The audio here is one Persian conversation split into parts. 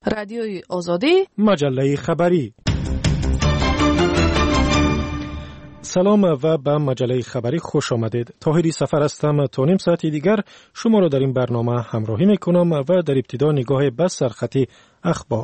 رادیوی آزادی، مجله خبری. سلام و به مجله خبری خوش آمدید. طاهری سفر هستم. تا نیم ساعتی دیگر شما را در این برنامه همراهی میکنم و در ابتدا نگاه به سرخط اخبار.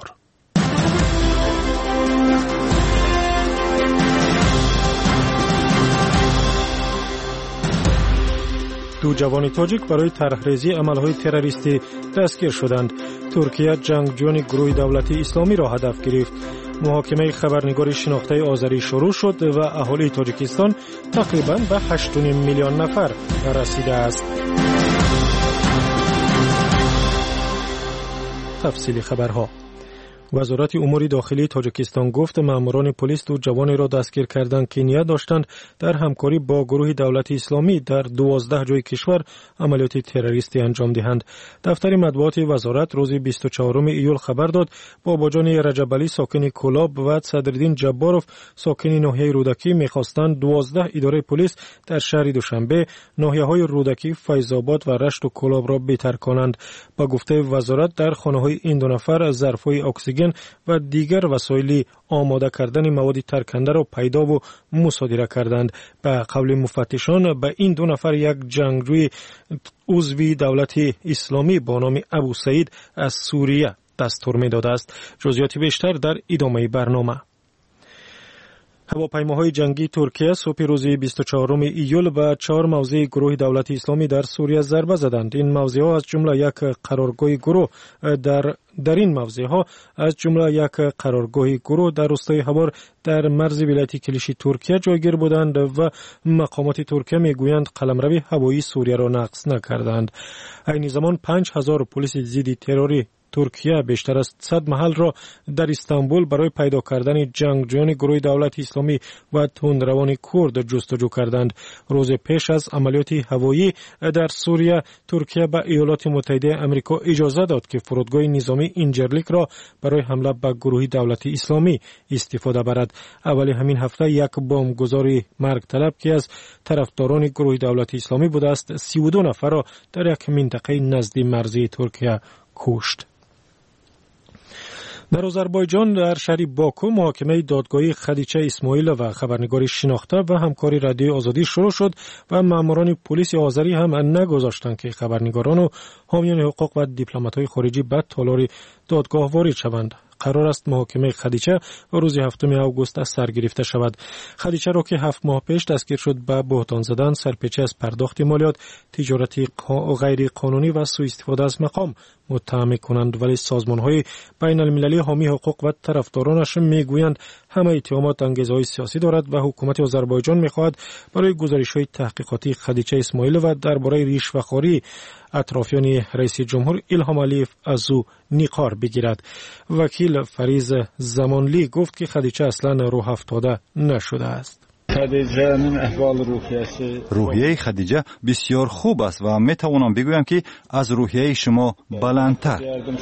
دو جوان تاجیک برای طرحریزی عملهای تروریستی دستگیر شدند. ترکیه جنگجویان گروه دولتی اسلامی را هدف گرفت. محاکمه خبرنگار شناخته آذری شروع شد و اهالی تاجیکستان تقریباً به 8.5 میلیون نفر رسیده است. تفصیل خبرها. وزارت امور داخلی تاجیکستان گفت ماموران پلیس دو جوانی را دستگیر کردند که نیت داشتند در همکاری با گروه دولتی اسلامی در 12 جای کشور عملیات تروریستی انجام دهند. دفتر مطبوعات وزارت روز 24 ایول خبر داد باباجان رجبعلی ساکن کلاب و صدرالدین جباروف ساکن ناحیه رودکی می‌خواستند 12 اداره پلیس در شهر دوشنبه، ناحیه‌های رودکی، فیض‌آباد و رشت و کلاب را بهتر کنند. با گفته وزارت در خانه‌های این دو نفر ظرف‌های اکسیژن و دیگر وسایل آماده کردن مواد ترکنده را پیدا و مصادره کردند. به قول مفتشان به این دو نفر یک جنگجوی عضوی دولت اسلامی با نام ابو سعید از سوریه دستور می‌داده است. جزئیات بیشتر در ادامه برنامه. هواپیماهای جنگی ترکیه صبح روز 24 ایول به 4 موضع گروه دولت اسلامی در سوریه ضربه زدند. این موضع‌ها از جمله یک قرارگاه گروه در روستای هوار در مرز ولایت کلیشی ترکیه جایگیر بودند و مقامات ترکیه میگویند قلمرو هوایی سوریه را نقض نکردند. این زمان 5000 پلیس ضد تروری ترکیه بیشتر از 100 محل را در استانبول برای پیدا کردن جنگجویان گروه دولت اسلامی و تندروان کرد جستجو کردند. روز پیش از عملیات هوایی در سوریه، ترکیه به ایالات متحده آمریکا اجازه داد که فرودگاه نظامی اینجرلیک را برای حمله به گروه دولت اسلامی استفاده برد. اولی همین هفته یک بمبگذاری مرگ طلب که از طرفداران گروه دولت اسلامی بوده است 32 نفر را در یک منطقه نزد مرزی ترکیه کشت. در آذربایجان در شهر باکو محاکمه دادگاهی خدیجه اسماعیل و خبرنگار شناخته و همکار رادیوی آزادی شروع شد و ماموران پلیس آذری هم نگذاشتند که خبرنگاران و حامیان حقوق و دیپلمات‌های خارجی به تالار دادگاه وارد شوند. قرار است محاکمه خدیجه روز 7 آگوست از سر گرفته شود. خدیجه را که 7 ماه پیش دستگیر شد به بهتان زدن، سرپیچی از پرداخت مالیات، تجارت غیر قانونی و سوء استفاده از مقام متهم کنند، ولی سازمان‌های بین المللی حامی حقوق و طرفدارانش میگویند همه اتهامات انگیزه‌های سیاسی دارد و حکومت آذربایجان می‌خواهد برای گزارش‌های تحقیقاتی خدیجه اسماعیل و درباره رشوه‌خواری اطرافیان رئیس جمهور الهام علیف از او نقار بگیرد. وکیل فریز زمانلی گفت که خدیجه اصلاً راه افتاده نشده است. روحیه خدیجه بسیار خوب است و می توانم بگویم که از روحیه شما بلندتر.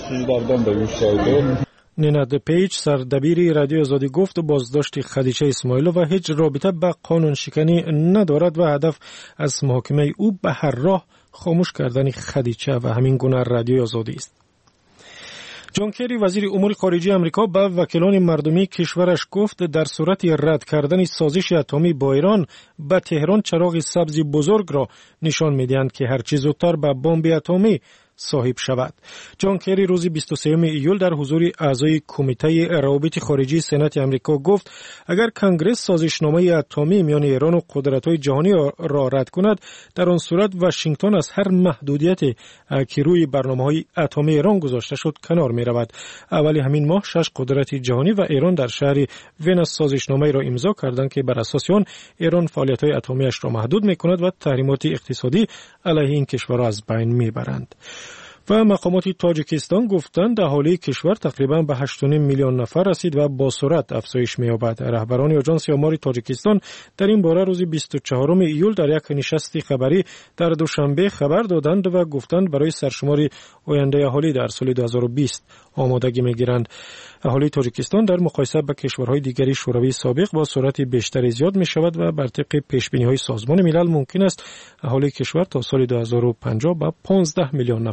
نیناد پیج سردبیر رادیو آزادی گفت بازداشت خدیجه اسماعیل و هیچ رابطه به قانون شکنی ندارد و هدف از محاکمه او به هر راه خاموش کردن خدیجه و همین گونه رادیو آزادی است. جان کری وزیر امور خارجه آمریکا به وکیلان مردمی کشورش گفت در صورت رد کردن سازش اتمی با ایران به تهران چراغ سبز بزرگ را نشان می‌دهند که هر چه زودتر به بمب اتمی صاحب شود. جان کری روز 23 ایول در حضور اعضای کمیته روابط خارجی سنا آمریکا گفت اگر کنگره سازشنامه اتمی میان ایران و قدرت‌های جهانی را رد کند، در آن صورت واشنگتن از هر محدودیت که روی برنامه‌های اتمی ایران گذاشته شد کنار می‌رود. اولی همین ماه 6 قدرت جهانی و ایران در شهر وین سازشنامه را امضا کردند که بر اساس آن ایران فعالیت‌های اتمی‌اش را محدود می‌کند و تحریمات اقتصادی علیه این کشور را از بین می‌برند. و مقامات تاجیکستان گفتند اهالی کشور تقریباً به 8.5 میلیون نفر رسید و با سرعت افزایش می‌یابد. رهبران آژانس آمار تاجیکستان در این باره روز 24 ایول در یک نشست خبری در دوشنبه خبر دادند و گفتند برای سرشمار آینده اهالی در سال 2020 آمادگی می‌گیرند. اهالی تاجیکستان در مقایسه با کشورهای دیگری شوروی سابق با سرعت بیشتری زیاد می‌شود و بر طبق پیش‌بینی‌های سازمان ملل ممکن است اهالی کشور تا سال 2050 به 15 میلیون نفر برسد.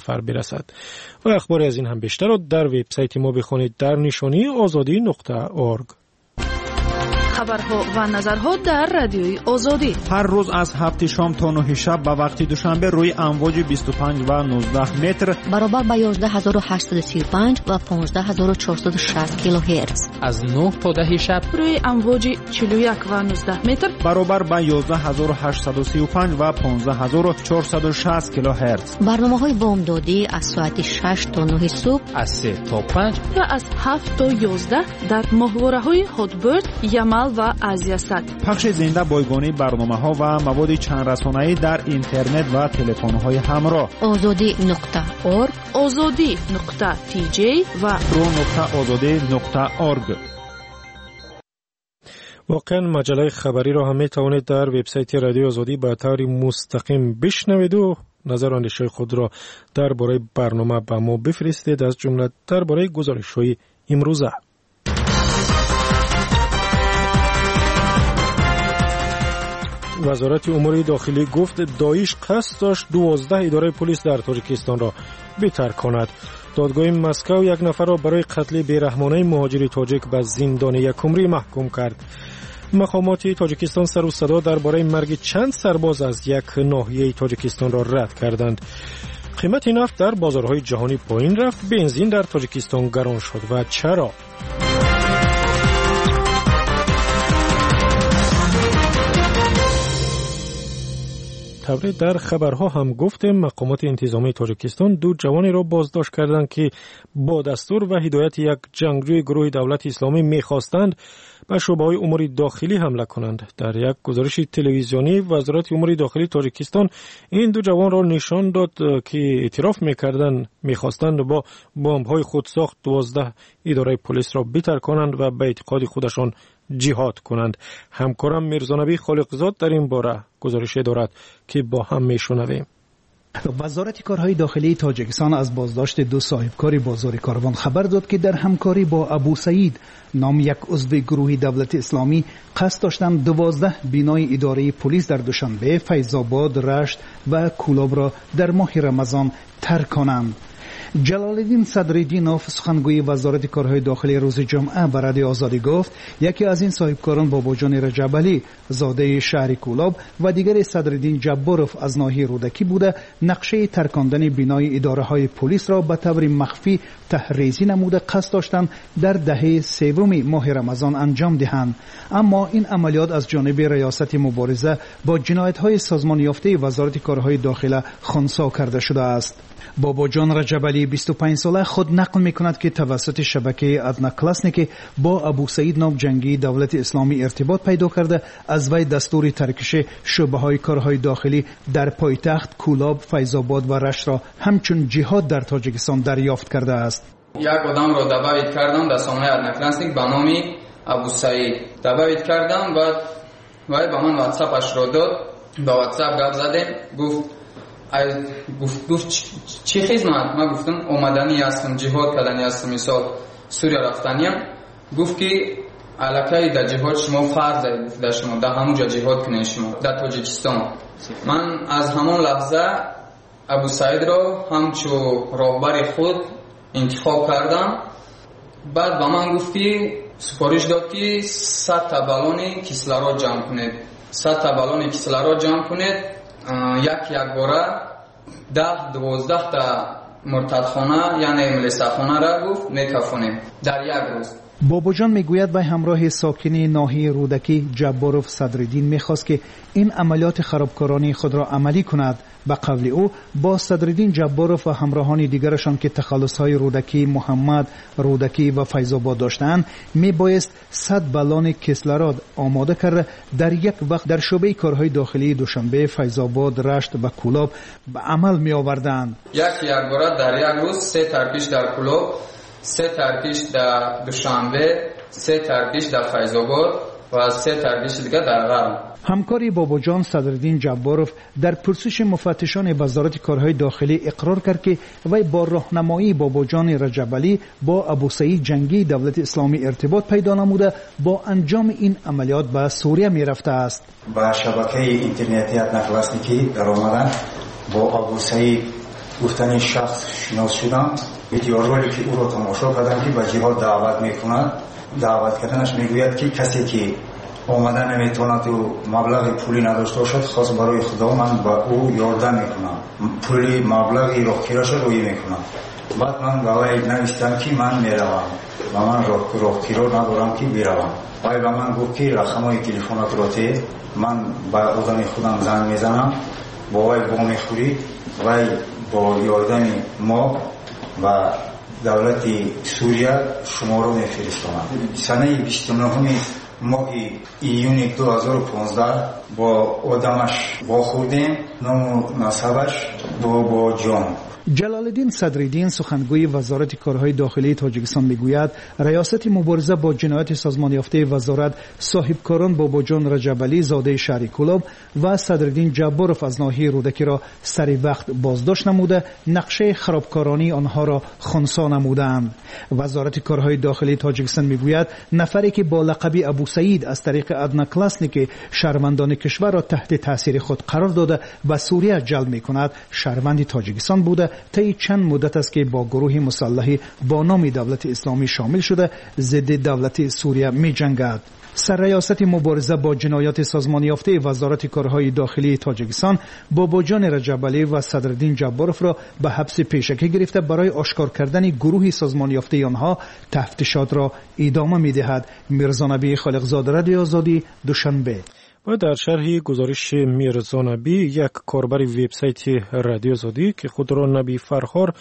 میرسد. و اخباری از این هم بیشتر را در وبسایت ما بخوانید در نشانی azadi.org. خبرها و نظرها در رادیوی آزادی هر روز از 7 شام تا 9 شب به وقت دوشنبه روی امواج 25 و 19 متر برابر با 11835 و 15460 کیلوهرتز. از 9 تا 10 شب روی امواج 41 و 19 متر برابر با 11835 و 15460 کیلوهرتز. برنامه‌های بامدادی از ساعت 6 تا 9 صبح، از 3 تا 5 و از 7 تا 11 در ماهواره‌های هاتبرد، یمل و آزیاست. پخش زنده بایگانی برنامه‌ها و مواد چند رسانه‌ای در اینترنت و تلفن‌های همراه. azadi.org، azadi.tj و pro.azadi.org. واقعا مجله خبری را هم میتوانید در وبسایت رادیو آزادی به طور مستقیم بشنوید و نظر و اندیشه خود را درباره برنامه به ما بفرستید، از جمله درباره گزارش‌های امروزه. وزارت امور داخلی گفت داعش قصد داشت 12 اداره پلیس در تاجیکستان را بترک کند. دادگاه مسکو یک نفر را برای قتل بیرحمانه مهاجر تاجیک به زندان یکمری محکوم کرد. مقامات تاجیکستان سر و صدا درباره مرگ چند سرباز از یک ناحیه تاجیکستان را رد کردند. قیمت نفت در بازارهای جهانی پایین رفت، بنزین در تاجیکستان گران شد و چرا؟ تبریز در خبرها هم گفتیم مقامات انتظامی تاجیکستان 2 جوانی را بازداشت کردند که با دستور و هدایت یک جنگجوی گروه دولت اسلامی می‌خواستند به شعبه‌های امور داخلی حمله کنند. در یک گزارش تلویزیونی وزارت امور داخلی تاجیکستان این 2 جوان را نشان داد که اعتراف می‌خواستند با بمب‌های خودساخت 12 اداره پلیس را بترک کنند و به اعتقاد خودشان جهاد کنند. همکارم میرزانبی خالقزاد در این باره گزارش دارد که با هم میشنویم. وزارت کارهای داخلی تاجیکستان از بازداشت 2 صاحبکار بازار کاروان خبر داد که در همکاری با ابو سعید نام یک عضو گروه دولت اسلامی قصد داشتند 12 بینای اداره پلیس در دوشنبه، فیض‌آباد، رشت و کولاب را در ماه رمضان ترک کنند. جلال الدین صدرالدینوف سخنگوی وزارت کارهای داخلی روز جمعه به رادیو آزادی گفت یکی از این صاحبکاران باباجان رجب علی زاده شهر کولاب و دیگر صدرالدین جباروف از ناحیه رودکی بوده نقشه ترکاندن بینای اداره های پلیس را به طور مخفی تحریزی نموده قصد داشتند در دهه 3 ماه رمضان انجام دهند، اما این عملیات از جانب ریاست مبارزه با جنایت های سازمان یافته وزارت کارهای داخلی خنثی کرده شده است. باباجان رجب علی 25 ساله خود نقل میکند که توسط شبکه ادنا کلاسنیک با ابو سعید نام جنگی دولت اسلامی ارتباط پیدا کرده از وی دستور ترکش شعبه های کارهای داخلی در پایتخت کولاب، فیض‌آباد و رشت را همچون جهاد در تاجیکستان دریافت کرده است. یک آدم را دعوت کردم در سامانه ادنا کلاسنیک به نام ابو سعید دعوت کردم و وی به من واتساپش را داد. با واتساپ گپ زدیم. گفت چی خدمت؟ ما گفتم اومدنی هستم، جهاد کردنی هستم، مثال سوریه رفتنیم. گفت که علاقه در جهاد شما فرض در شما در همونجا جهاد کنید شما در تاجیکستان. من از همون لحظه ابو سعید را همچو راهبر خود انتخاب کردم. بعد با من گفت که سفارش داد که 100 تا بالون کیسلارا جمع کنید. 100 تا بالون کیسلارا جمع کنید. یک باره 10-12 تا مرتدخانه یعنی ملیساخانه را گفت میکفونیم در یک روز. باباجان میگوید و همراه ساکن ناحیه رودکی جباروف صدرالدین میخواست که این عملیات خرابکارانه خود را عملی کند. به قول او با صدرالدین جباروف و همراهان دیگرشان که تخلصهای رودکی، محمد، رودکی و فیض‌آباد داشتند میبایست 100 بالون کسلراد آماده کرده در یک وقت در شعبه کارهای داخلی دوشنبه، فیض‌آباد، رشت و کولاب به عمل می آوردند. یک باره در یک روز 3 ترکیش در کولاب، 3 ترکیش در دوشنبه، 3 ترکیش در فیض‌آباد و 3 ترکیش دیگر در غرب. همکاری باباجان صدرالدین جباروف در پرسش مفتشان وزارت کارهای داخلی اقرار کرد که وی با راهنمایی باباجان رجب علی با ابو سعید جنگی دولت اسلامی ارتباط پیدا نموده با انجام این عملیات به سوریه می رفته است. با شبکه اینترنتی ادنا کلاسنیکی در آمدن با ابو سعید گفتن شخص شناس شدم. ویدیوهایی که او را تماشا کردم که به جهاد دعوت میکند، دعوت کردنش میگوید که کسی که آمدن نمیتواند و مبلغ پولی نداشته باشد، خاص برای خدا من با او یاردن میکنم، پولی مبلغی راهگیرش روی میکنم. بعد من به وی نوشتم که من میروم و من راهگیرا ندارم که بروم. وی به من گفت که رقم‌های تلفنات را ته، من با آدم خودم زنگ میزنم، با وی با میخوری، وی با یاردن ما و دولت سوریه شما رو میفرستاند. سنه 29 ماه ایون 2015 با آدمش واخوردیم، نام و نسبش با جان. جلال الدین صدرالدین سخنگوی وزارت کارهای داخلی تاجیکستان میگوید ریاست مبارزه با جنایات سازمان یافته وزارت صاحبکاران باباجان رجبعلی زاده شهری کلاب و صدرالدین جباروف از ناحیه رودکی را سری وقت بازداشت نموده نقشه خرابکارانی آنها را خنثی نمودند. وزارت کارهای داخلی تاجیکستان میگوید نفری که با لقب ابو سعید از طریق ادنا کلاسنیک شهروندان کشور را تحت تاثیر خود قرار داده و سوریه جلب میکند شهروند تاجیکستان بوده. طی چند مدت است که با گروه مسلحی با نام دولت اسلامی شامل شده ضد دولت سوریه می جنگد. سرریاست مبارزه با جنایات سازمان یافته وزارت کارهای داخلی تاجیکستان باباجان رجبعلی و صدرالدین جباروف را به حبس پیشکی گرفته برای آشکار کردن گروه سازمان یافته آنها تفتیشات را ادامه می دهد. میرزا نبی خالقزاده، رادیو آزادی، دوشنبه. و در شرح گزارش میرزا نبی، یک کاربر وبسایت رادیو آزادی که خود را نبی فرخار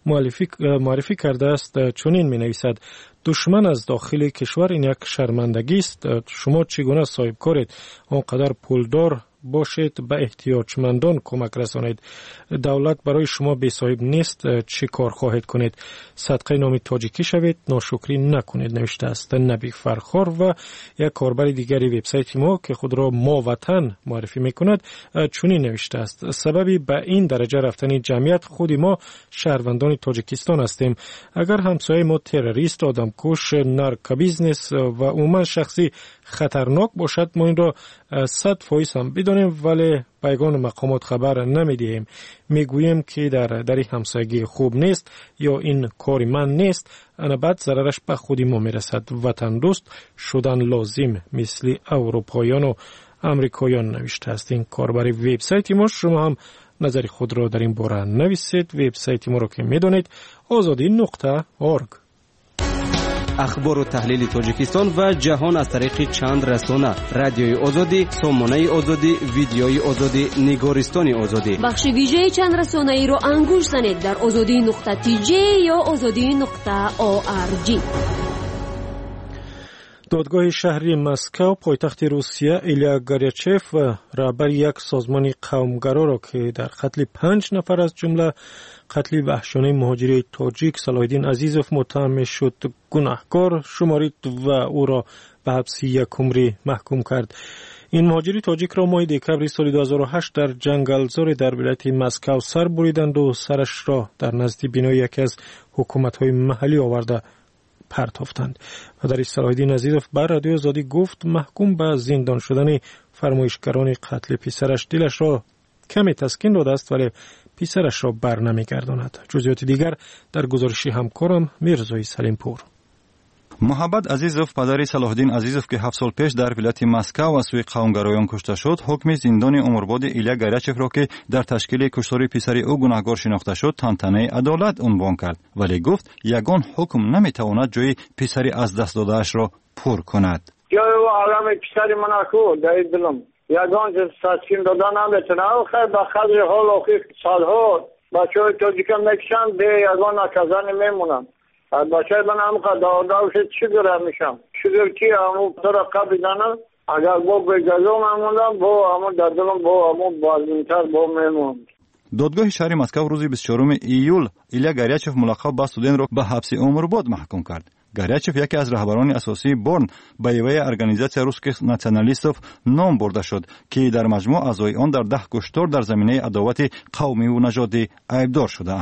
معرفی کرده است چنین می نویسد: دشمن از داخل کشور این یک شرمندگی است. شما چگونه صاحب کارید آنقدر پولدار باشید به احتیاجمندان کمک رسانید. دولت برای شما بی صاحب نیست. چه کار خواهید کنید؟ صدقه نام تاجیکی شوید، ناشکری نکنید، نوشته است نبی فرخار. و یک کاربر دیگری وبسایت ما که خود را ما وطن معرفی میکند چنین نوشته است: سببی به این درجه رفتن جمعیت خود ما شهروندان تاجیکستان هستیم. اگر همسایه ما تروریست، آدمکش، نارک بیزنس و عموما شخصی خطرناک باشد ما این را 100% هم بدانیم، ولی پیگان مقامات خبر نمیدهیم. میگوییم که در همسایگی خوب نیست یا این کار من نیست، انا بعد ضررش به خود ما میرسد. وطن دوست شدن لازم مثل اروپایان و امریکایان، نوشته است این کاربر وبسایت ما. شما هم نظر خود را در این باره نویسید. وبسایت ما را که میدونید azadi.org. اخبار و تحلیل تاجیکستان و جهان از طریق چند رسانه: رادیوی آزادی، سامانه آزادی، ویدیوی آزادی، نگارستان آزادی. بخش ویژه چند رسانه ای رو انگوش زنید در azadi.tj یا azadi.org. دادگاه شهری مسکو پایتخت روسیه ایلیا گاریاچف رهبر یک سازمان قومگرا را که در قتل 5 نفر از جمله قتل وحشیانه مهاجر تاجیک صلاح‌الدین عزیزوف متهم شد گناهکار شمارید و او را به حبس 1 عمری محکوم کرد. این مهاجر تاجیک را ماه دکمبر سال 2008 در جنگلزار در ولایت مسکو سر بریدند و سرش را در نزد بینای یکی از حکومت‌های محلی آورده پرتافتند. پدر صلاح‌الدین عزیزوف بر رادیو آزادی گفت محکوم به زندان شدن فرمایشگران قتل پسرش دلش را کمی تسکین داده است، ولی پسرش را بر نمیگرداند. جزئیات دیگر در گزارش همکارم میرزای سلیم پور. محمد عزیزوف پدر صلاح‌الدین عزیزوف که 7 سال پیش در ولایت مسکو از سوی قومگرایان کشته شد، حکم زندان عمرباد ایلیا گاریاچف را که در تشکیل کشتار پسر او گناهکار شناخته شد تنتنه عدالت عنوان کرد، ولی گفت یگان حکم نمیتواند جای پسر از دست داده‌اش را پر کند. یا عالم پسر من کو در دلم یگان تسکین دادن نمیتونه. آخر به خاطر حال آخر سالها بچه‌های تاجیکان میکشن به یگان نکردن میمونن. بچه من هم داوشه چیگر میشم چیگر کی همون طرف قبل دانم اگر با بگذارم هموندم با همون دادلم با همون بازمینتر با میموند. دادگاه شهر مسکو روز 24 ایول ایلیا گاریاچف ملقب به استودنت را به حبس عمرباد محکوم کرد. گاریاچف یکی از رهبران اساسی بورن به یوه ارگانیزاسیون روسیک ناسیونالیستوف نام برده شد که در مجموع اعضای آن در 10 کشتار در زمینه عداوت قومی و نژادی عیبدار شده‌اند.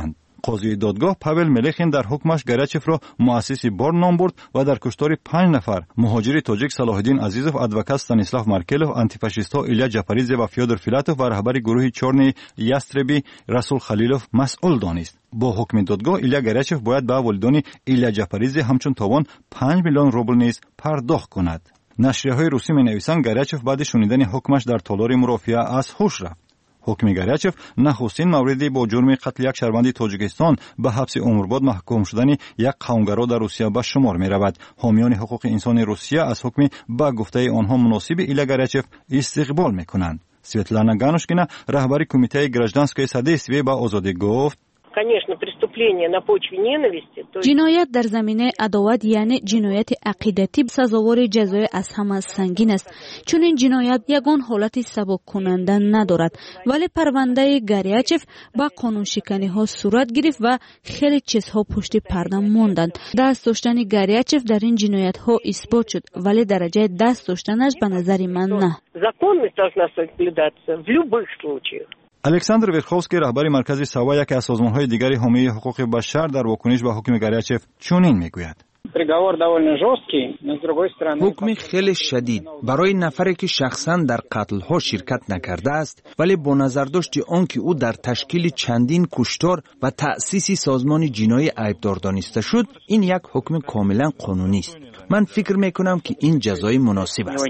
قاضی دادگاه پاول ملخین در حکمش گریاچف را مؤسس بورن نام برد و در کشتار 5 نفر مهاجر تاجیک صلاح الدین عزیزوف، ادوکات استانیسلاو مارکلوف، آنتیفاشیست‌ها ایلیا جاپاریدзе و فیودور فیلاتوف و رهبر گروه چورنی یاستربی رسول خلیلوف مسئول دانست. با حکم دادگاه ایلیا گریاچف باید به والدین ایلیا جاپاریدзе همچون تاوان 5 میلیون روبل نیز پرداخت کند. نشریه‌های روسی می‌نویسند گریاچف بعد شنیدن حکمش در تالار مرافعه از هوش رفت. حکم گریاچف نخستین موردی با جرم قتل یک شهروند تاجیکستان به حبس عمرباد محکوم شدن یک قومگرا در روسیه به شمار می‌رود. حامیان حقوق انسان روسیه از حکم به گفته آنها مناسب ایلیا گریاچف استقبال می‌کنند. سویتلانا گانوشکینا رهبر کمیته گражданское содействие به آزادی گفت: جنایت در زمینه عداوت یعنی جنایت عقیدتی سزاوار جزای از همه سنگین است، چون این جنایت یگان حالت سبک کننده ندارد. ولی پرونده گریاچف با قانون شکنی ها صورت گرفت و خیلی چیزها پشت پرده ماندند. دست داشتن گریاچف در این جنایت ها اثبات شد، ولی درجه دست داشتنش به نظر من نه. الکساندر ورخوفسکی رهبر مرکز سوا یکی از سازمان‌های دیگری حامی حقوق بشر در واکنش به حکم گریاچف چنین میگوید: حکم خیلی شدید برای نفری که شخصاً در قتل‌ها شرکت نکرده است، ولی با نظر داشت آنکه او در تشکیل چندین کشتار و تأسیس سازمان جنایی عیبدار دانسته شد، این یک حکم کاملا قانونی است. من فکر میکنم که این جزای مناسب است.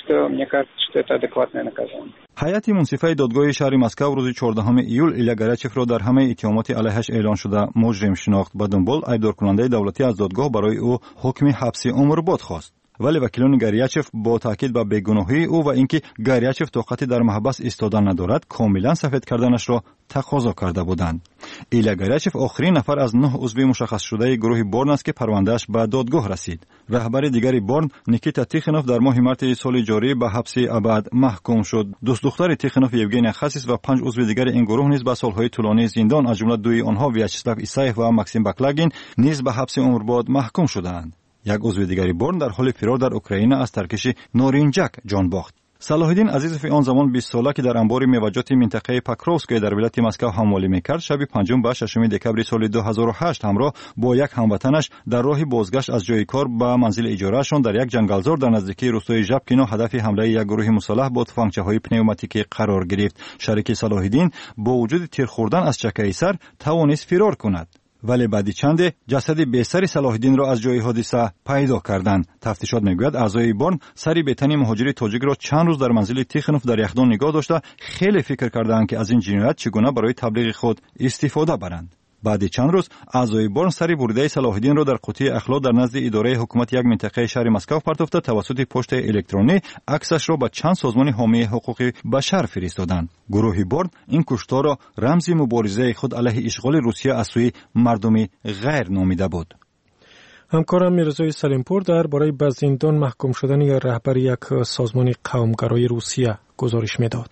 هیئت منصفه دادگاه شهر مسکو روز 14 ایول ایلیا گریاچف را در همه اتهامات علیهش اعلان شده مجرم شناخت. به دنبال ایبدار کننده دولتی از دادگاه برای او حکم حبس عمرباد خواست. ولی وکیلان گریاچف با تاکید بر بیگناهی او و اینکه گریاچف طاقتی در محبس ایستادن ندارد کاملا سفید کردنش را تقاضا کرده بودند. ایلیا گریاچف آخرین نفر از 9 عضو مشخص شده گروه بورن است که پروندهش به دادگاه رسید. رهبر دیگری بورن نیکیتا تیخنوف در ماه مارس سال جاری به حبس ابد محکوم شد. دوست دختر تیخنوف یوگنیا خاسیس و 5 عضو دیگر این گروه نیز به سالهای طولانی زندان از جمله دوی آنها ویاچسلاو ایسایف و ماکسیم باکلاگین نیز به حبس عمرباد محکوم شدند. یک عضو دیگری بورن در حال فرار در اوکراین از ترکش نارنجک جان باخت. صلاح الدین عزیزوف آن زمان 20 ساله که در انبار میوه‌جات منطقه پاکروفسکی در ولایت مسکو حمله میکرد، شب 5 به 6 دکبر سال 2008 همراه با یک هموطنش در راه بازگشت از جای کار به منزل اجارهشان در یک جنگلزار در نزدیکی روستای ژابکینا هدف حمله یک گروه مسلح با تفنگچه‌های پنوماتیکی قرار گرفت. شریک صلاح الدین با وجود تیر خوردن از چکه سر توانست فرار کند. ولی بعدی چند جسد بی‌سر صلاح الدین را از جای حادثه پیدا کردند. تفتیشات میگوید اعضای بورن سری بی‌تن مهاجر تاجیک را چند روز در منزل تیخنوف در یخدان نگاه داشته خیلی فکر کردند که از این جنایت چگونه برای تبلیغ خود استفاده برند. بعد چند روز اعضای بورن سری بریده صلاح الدین را در قوطی اخلاق در نزد اداره حکومت یک منطقه شهر مسکو پرتافته توسط پست الکترونی عکسش را به چند سازمان حامی حقوق بشر فرستادند. گروه بورن این کشتار را رمز مبارزه خود علیه اشغال روسیه از سوی مردم غیر نامیده بود. همکارم میرزای سلیمپور درباره به زندان محکوم شدن رهبر یک سازمان قومگرای روسیه گزارش میداد.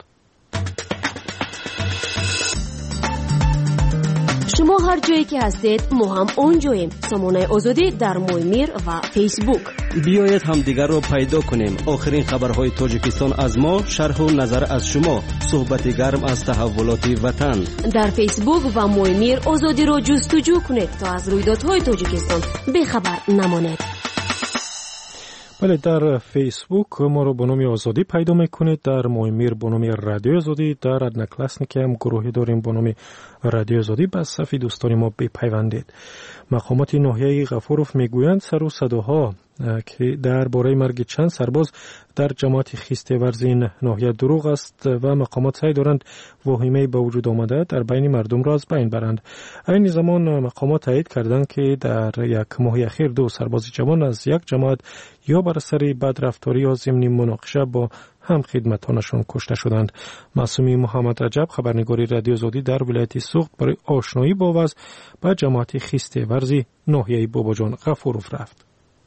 شما هر جایی که هستید ما هم اونجاییم. سامانه آزادی در مویمیر و فیسبوک. بیایید همدیگر را پیدا کنیم. آخرین خبرهای تاجیکستان از ما، شرح و نظر از شما، صحبت گرم از تحولات وطن. در فیسبوک و مویمیر آزادی را جستجو کنید تا از رویدادهای تاجیکستان بیخبر نمانید. بله، در فیسبوک ما رو به نام آزادی پیدا میکنید، در مویمیر به نام رادیو آزادی، در ادنکلاسنیک هم گروهی داریم به نام رادیو آزادی. به صفحه دوستان ما بپیوندید. مقامات ناحیه غفوروف میگویند سر و صداها که درباره مرگ چند سرباز در جماعت خیسته ورز این ناحیه دروغ است و مقامات سعی دارند واهمه به وجود آمده در بین مردم را از بین برند. این زمان مقامات تایید کردند که در یک ماه اخیر 2 سرباز جوان از یک جماعت یا بر اثر بدرفتاری یا ضمن مناقشه با هم خدمتانشان کشته شدند. معصومی محمد رجب، خبرنگاری رادیو آزادی در ولایت سوخت، برای آشنایی با وضع به جماعت خیسته ورز ناحیه باباجان غفوروف رفت.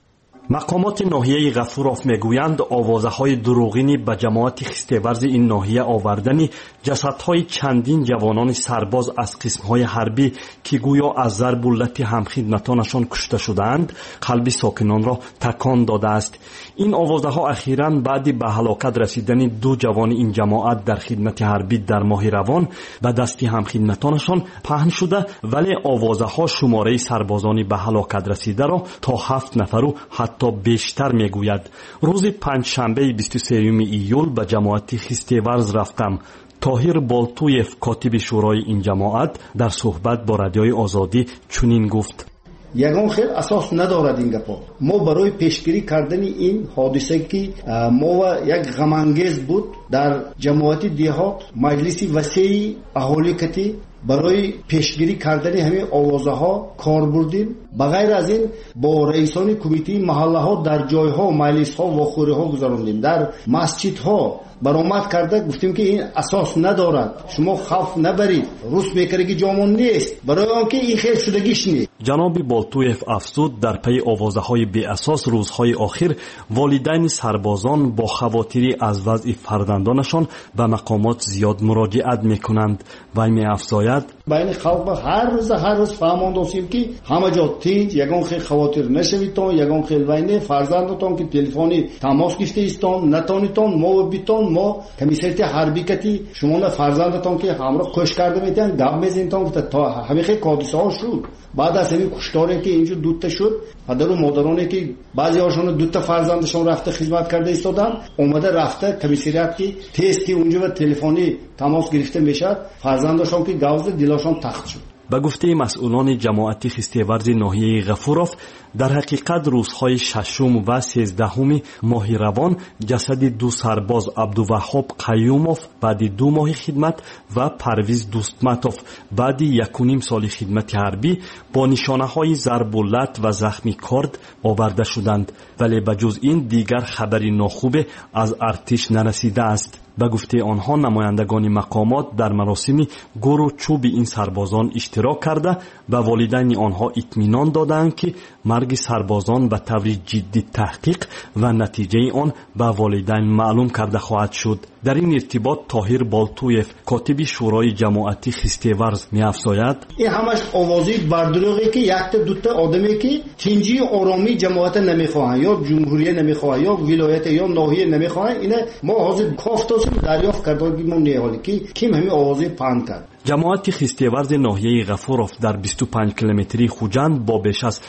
مقامات ناحیه غفورов میگویند آوازه‌های دروغینی به جماعت خسته‌ورز این ناحیه آوردن جسدهای چندین جوانان سرباز از قسم‌های حربی که گویا از ضرب و لط همخدمتانشان کشته شدند قلب ساکنان را تکان داده است. این آوازه‌ها اخیراً بعد به هلاکت رسیدن 2 جوان این جماعت در خدمت حربی در ماه روان به دست همخدمتانشان پهن شده، ولی آوازه‌ها شماره سربازان به هلاکت رسیده را تا 7 نفر و حتی بیشتر میگوید. روز پنجشنبه 23 ایول به جماعت خسته‌ورز رفتم. طاهر بالتویف کاتب شورای این جماعت در صحبت با رادیوی آزادی چنین گفت: یگان خیلی اساس ندارد این گپا. ما برای پیشگیری کردن این حادثه که ما یک غمانگیز بود در جماعت دیهات مجلس وسیع اهالی کتی برای پیشگیری کردن همین آوازها کار بردیم. بغیر از این با رئیسان کمیته محله ها در جای ها مجلس ها و خوری ها گذراندیم. در مسجد ها برآمد کرده گفتیم که این اساس ندارد، شما خوف نبرید، روس میکرگی جامون نیست، برای آنکه این خیلی شدگیش نیست. جناب بالتویف افزود در پی آوازه‌های بی اساس روزهای آخر والدین سربازان با خواطری از وضع فرزندانشان به مقامات زیاد مراجعت میکنند و می‌افزاید بین خلق هر روز فهمان داشتیم که همه جا تیج یگان خیلی خواطر نشویتون، یگان خیلی وینه فرزندتون که تلفنی تماس گرفته ایستان نتونیتون ما بیتون ما کمیسیت حربی کتی شما فرزندتون که همراه کش کرده میتن گپ میزنیتون تا همه خیلی حادثه ها شد. بعد از این کشتاری که اینجا دوتا شد، پدر و مادرانی که بعضی هاشون دوتا فرزندشون رفته خدمت کرده ایستادن، اومده رفته کمیسریات که تست که اونجا و تلفنی تماس گرفته میشه، فرزندشون که گاز دلشون تخت شد. به گفته مسئولان جماعت خسته‌ورز ناحیه غفورov در حقیقت روزهای 6 و 13 ماه روان جسد 2 سرباز عبدالوهاب قیوموف بعد 2 ماه خدمت و پرویز دوستمتوف بعد 1.5 سال خدمت حربی با نشانه‌های ضرب و لط و زخمی کرد آورده شدند، ولی بجز این دیگر خبری ناخوب از ارتش نرسیده است. به گفته آنها نمایندگان مقامات در مراسم گور و چوب این سربازان اشتراک کرده و والدین آنها اطمینان دادند که مرگ سربازان به طور جدی تحقیق و نتیجه آن به والدین معلوم کرده خواهد شد. در این ارتباط طاهر بالتویف کاتب شورای جماعت خسته‌ورز می‌افزاید این همش آوازی بردروغی که یک تا دو تا آدمی که تنجی آرامی جماعت نمیخواهند یا جمهوری نمیخواهند یا ولایت یا ناحیه نمیخواهند، اینا ما حاضر کافتاس دریافت کردیم اون نیالی که کیم همین آوازی پند کرد. جماعت خسته‌ورز ناحیه غفورov در 25 کیلومتری خوجند با بیش از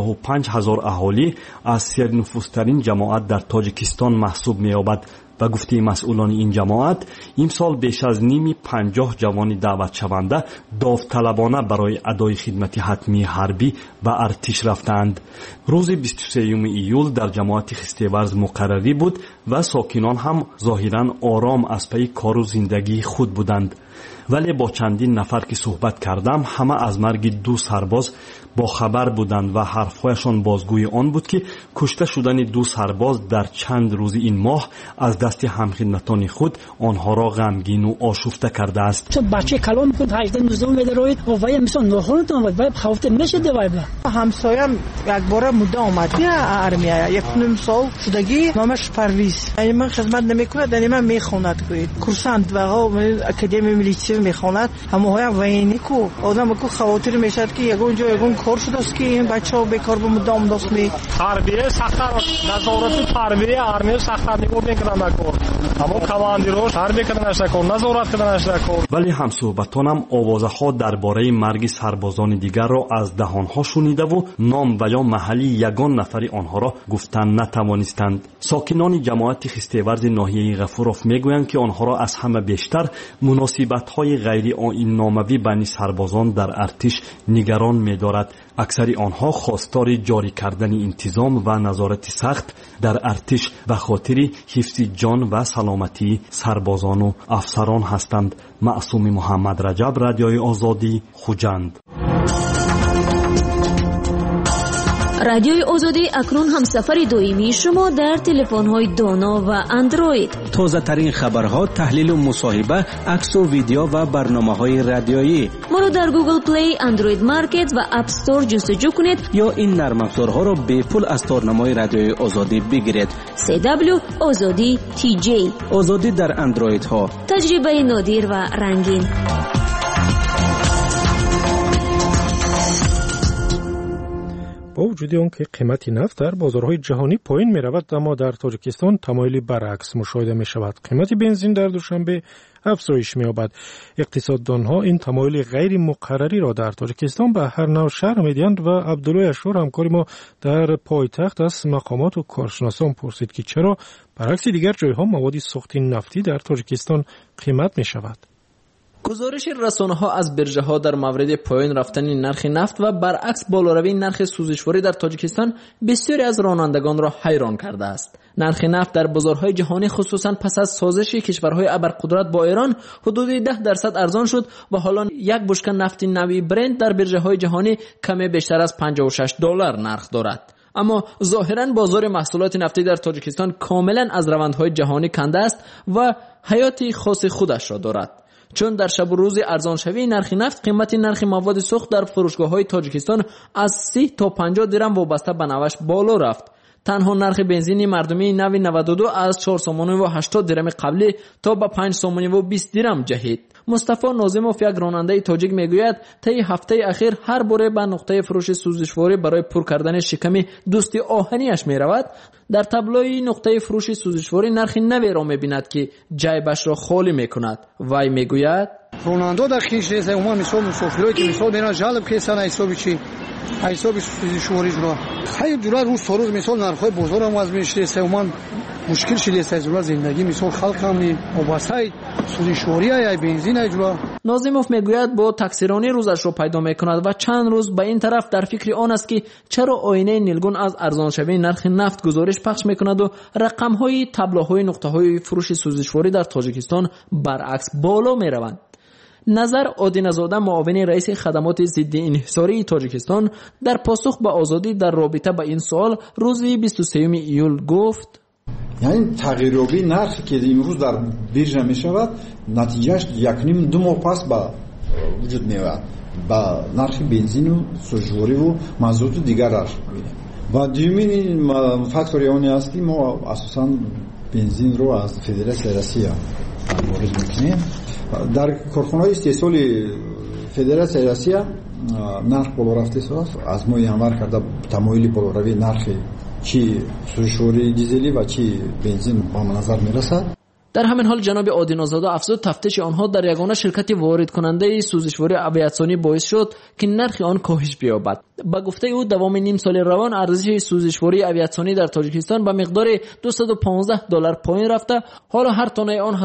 55,000 اهالی از سرنفوذترین جماعت در تاجیکستان محسوب می‌یابد. به گفته مسئولان این جماعت امسال بیش از نیم 50 جوان دعوت شونده داوطلبانه برای ادای خدمت حتمی حربی به ارتش رفتند. روز 23 ایول در جماعت خسته‌ورز مقرری بود و ساکنان هم ظاهراً آرام از پی کار و زندگی خود بودند، ولی با چندین نفر که صحبت کردم همه از مرگ 2 سرباز با خبر بودند و حرفهایشان بازگوی آن بود که کشته شدن 2 سرباز در چند روز این ماه از دست همخدمتان خود آنها را غمگین و آشفته کرده است. بچه کلام میکنه 18 19 میده روید وای مثلا نخورتون وای خفته نشده وای همسایم یک بار مده اومد ارمیا 1.5 سال شدگی نامش پرویز من خدمت نمیکنه در من میخوند کورسانت و اکادمی ملیتی میخوند همه وینی کو آدم کو خواطر میشد که یگون جا یگون کار شده است که این بچه‌ها بیکار به مدام دست می حربیه سخت‌تر نظارت حربیه ارمیه سخت‌تر نگو میکنن نکن اما کماندیروش حربی کردنش نکن نظارت کردنش نکن. ولی همصحبتانم آوازها درباره مرگ سربازان دیگر را از دهانها شنیده و نام و یا محلی یگان نفری آنها را گفتن نتوانستند. ساکنان جماعت خسته‌ورز ناحیه غفورov میگویند که آنها را از همه بیشتر مناسبت‌های غیر آیین ناموی بین سربازان در ارتش نگران می‌دارد. اکثر آنها خواستار جاری کردن انتظام و نظارت سخت در ارتش و خاطر حفظ جان و سلامتی سربازان و افسران هستند. معصوم محمد رجب، رادیوی آزادی، خوجند. رادیوی آزادی اکنون همسفر دائمی شما در تلفن‌های دانا و اندروید. تازه ترین خبرها، تحلیل و مصاحبه، عکس و ویدیو و برنامه‌های رادیویی. ما را در گوگل پلی، اندروید مارکت و اپ استور جستجو کنید یا این نرم افزارها را به پول از تارنمای رادیوی آزادی بگیرید. CW آزادی TJ. آزادی در اندروید ها. تجربه نادر و رنگین. با وجود آن که قیمت نفت در بازارهای جهانی پایین می رود، اما در تاجیکستان تمایلی برعکس مشاهده می شود. قیمت بنزین در دوشنبه افزایش می یابد. اقتصاددانها این تمایل غیر مقرری را در تاجیکستان به هر نوع شرح می دهند و عبدالله اشور همکار ما در پایتخت از مقامات و کارشناسان پرسید که چرا برعکس دیگر جایها مواد سوخت نفتی در تاجیکستان قیمت می شود. گزارش رسانه‌ها از برج‌ها در مورد پایین رفتن نرخ نفت و برعکس بالاروی نرخ سوزشواری در تاجیکستان بسیاری از رانندگان را حیران کرده است. نرخ نفت در بازارهای جهانی خصوصاً پس از سازش کشورهای ابرقدرت با ایران حدود 10% ارزان شد و حالا یک بشکه نفت نوعی برنت در برج‌های جهانی کمی بیشتر از $56 نرخ دارد. اما ظاهراً بازار محصولات نفتی در تاجیکستان کاملاً از روندهای جهانی کنده است و حیاتی خاص خودش را دارد. چون در شب و روز ارزان شوی نرخ نفت، قیمت نرخ مواد سوخت در فروشگاه‌های تاجیکستان از 30 تا 50 درم وابسته به نوش بالا رفت. تنها نرخ بنزین مردمی نو 92 از 4 سومانی و 80 درم قبلی تا به 5 سومانی و 20 درم جهید. مصطفی ناظموف یک راننده تاجیک میگوید طی هفته اخیر هر باره به نقطه فروش سوزشواری برای پر کردن شکم دوست آهنیش میرود. در تابلوی نقطه فروش سوزشواری نرخ نوی را میبیند که جیبش را خالی میکند. وی میگوید راننده در خیش نیست. اومد مثال مسافرایی که مثال میرن جلب کسان حسابی چی حسابی سوزشواری را خیلی جلو روز تا روز مثال نرخ‌های بازار هم از میشه. اومد مشکل شده است جلو زندگی مثال خلق هم نی وابسته سوزشواری یا بنزین جلو. ناظموف میگوید با تکثیرانی روزش را پیدا میکند و چند روز به این طرف در فکر آن است که چرا آینه نیلگون از ارزان شوی نرخ نفت گزارش پخش میکند و رقم‌های تابلوهای نقطه‌های فروش سوزشواری در تاجیکستان برعکس بالا میروند. نظر عادین‌زاده معاون رئیس خدمات ضد انحصاری تاجیکستان در پاسخ به آزادی در رابطه با این سوال روز 23 ایول گفت یعنی تغییریابی نرخی که امروز در بیرژه می شود نتیجهش 1.5-2 ماه پس به وجود می آید با نرخ بنزین و سوزشواری و محصولات دیگر را می‌بینیم. و دومین فاکتوری آنی است که ما اساساً بنزین رو از فدراسیون روسیه وارد می‌کنیم. در کارخانه‌های استحصال فدراسیون روسیه نرخ بالا رفته است. از ما انور کرده تمایل بالاروی نرخ چی سوزشواری دیزلی و چی بنزین با نظر میرسد. در همین حال جناب عادین‌زاده افزود تفتیش آنها در یگانه شرکت وارد کننده سوزشواری آویاسیونی باعث شد که نرخ آن کاهش بیابد. با گفته او دوام نیم سال روان ارزش سوزشواری آویاسیونی در تاجیکستان به مقدار $215 پایین رفته، حالا هر تانه آن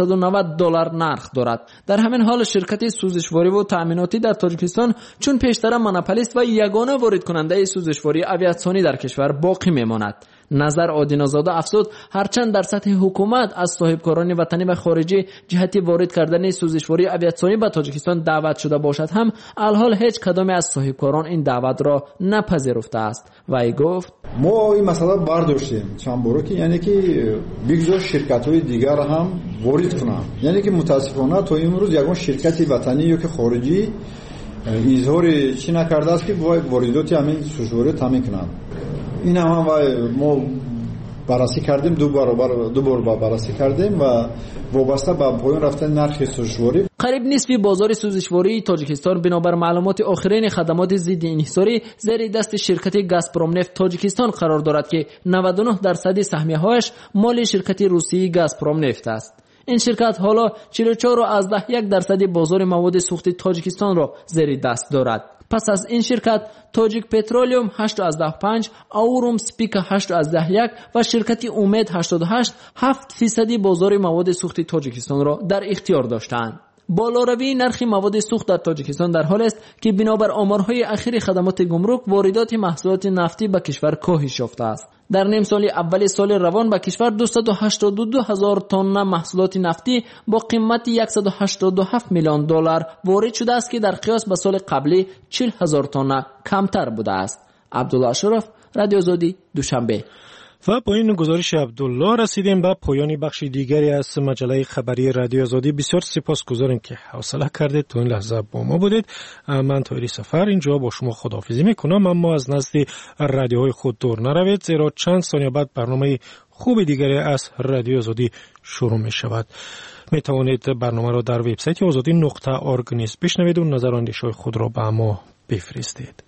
$1390 نرخ دارد. در همین حال شرکت سوزشواری و تأمیناتی در تاجیکستان چون پیشتر مونوپولیست و یگانه وارد کننده سوزشواری آویاسیونی در کشور باقی میماند. نظر عادین‌زاده افزود هرچند در سطح حکومت از صاحبکاران وطنی و خارجی جهتی وارد کردن سوزشواری آویاسیونی به تاجیکستان دعوت شده باشد هم الحال هیچ کدام از صاحبکاران این دعوت را نپذیرفته است. وی گفت ما این مسئله برداشتیم چند باره که یعنی که بگذار شرکت‌های دیگر هم وارد کنند. یعنی که متاسفانه تا امروز یگان شرکت وطنی یا که خارجی اظهار چی نکرده است که واردات همین سوزشواری تامین کنند. این هم ما بررسی کردیم، دو بار بررسی کردیم و وابسته به پایین رفتن نرخ سوزشواری قریب نصف بازار سوزشواری تاجیکستان بنابر معلومات آخرین خدمات ضد انحصاری زیر دست شرکت گازپروم نفت تاجیکستان قرار دارد که 99% سهمیه‌هایش مال شرکت روسیه گازپروم نفت است. این شرکت حالا 44.1% بازار مواد سوخت تاجیکستان را زیر دست دارد. پس از این شرکت تاجیک پترولیوم 8.5%، آوروم سپیک 8.1% و شرکت امید 88 7% بازار مواد سوخت تاجیکستان را در اختیار داشتند. بالاروی نرخ مواد سوخت در تاجیکستان در حال است که بنابر آمارهای اخیر خدمات گمرک واردات محصولات نفتی به کشور کاهش یافته است. در نیم سال اول سال روان به کشور 282,000 تن محصولات نفتی با قیمت $187 میلیون وارد شده است که در قیاس به سال قبلی 40,000 تن کمتر بوده است. عبدالله اشرف، رادیو آزادی، دوشنبه. و با این گزارش عبدالله رسیدیم به پایان بخش دیگری از مجله خبری رادیو آزادی. بسیار سپاسگزاریم که حوصله کردید تو این لحظه با ما بودید. من طاهری سفر اینجا با شما خداحافظی میکنم، اما از نزد رادیوهای خود دور نروید، زیرا چند ثانیه بعد برنامه خوب دیگری از رادیو آزادی شروع می شود. می توانید برنامه را در وبسایت azadi.org نیز بشنوید و نظر و اندیشه‌های خود را به ما بفرستید.